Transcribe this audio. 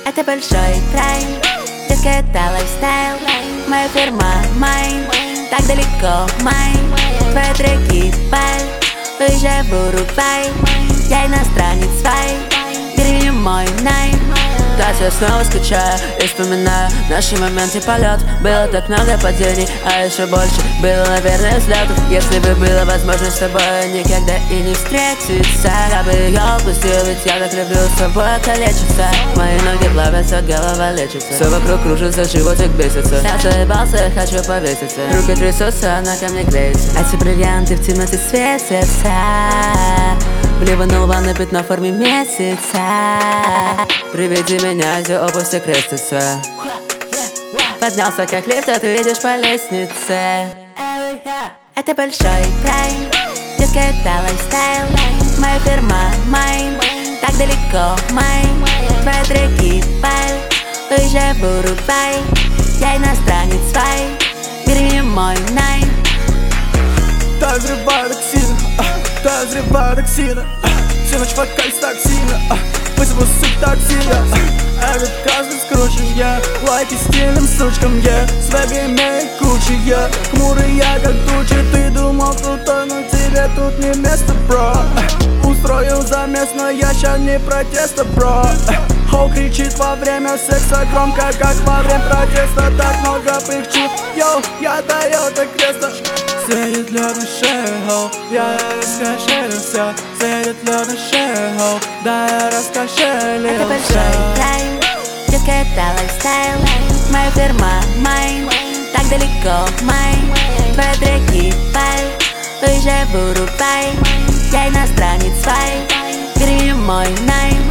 Это большой край, детка, это лайфстайл. Моя фирма Майн, так далеко Майн. Твои треки паль, уезжай в Уругвай. Я иностранец свай, бери меня мой найм. Так я снова скучаю и вспоминаю наши моменты полет. Было так много падений, а еще больше было, наверное, взлетов. Если бы было возможно с тобой никогда и не встретиться, я бы ее упустил, ведь я так люблю с тобой калечиться. Мои ноги плавятся, голова лечится, все вокруг кружится, животик бесится. Я заебался, хочу повеситься, руки трясутся, она ко мне клеится. А те бриллианты в темноте светятся, Плеванул ванной пятно в форме месяца. Приведи меня, где обувь все крестится. поднялся как лифт, а ты едешь по лестнице. Это большой край, детка, это лайфстайл. Моя фирма Майн, так далеко Майн. Твои треки паль, уезжай в Уругвай. Я иностранец свай, бери меня мой найм. Так взрываю токсина, так взрываю токсина. Всю ночь фокаль так сильно, вызову суть так сильно. Этот каждый скручен, я лайки стильным сучкам, я свеги имею кучи, я хмурый, я как тучи. Ты думал крутой, но тебе тут не место, бро. Устроил замес, но я ща не протеста, бро. Хоу кричит во время секса громко, как во время протеста. Так много пыхчу, йоу, я Тойота Креста. Светит лед на шею, я раскошелился. Светит лед на шею, да я раскошелился. Это большой край, детка, это лайфстайл. Моя фирма Майн, так далеко Майн. Твои треки паль, уезжай в Уругвай. Я иностранец свай, бери меня мой найм.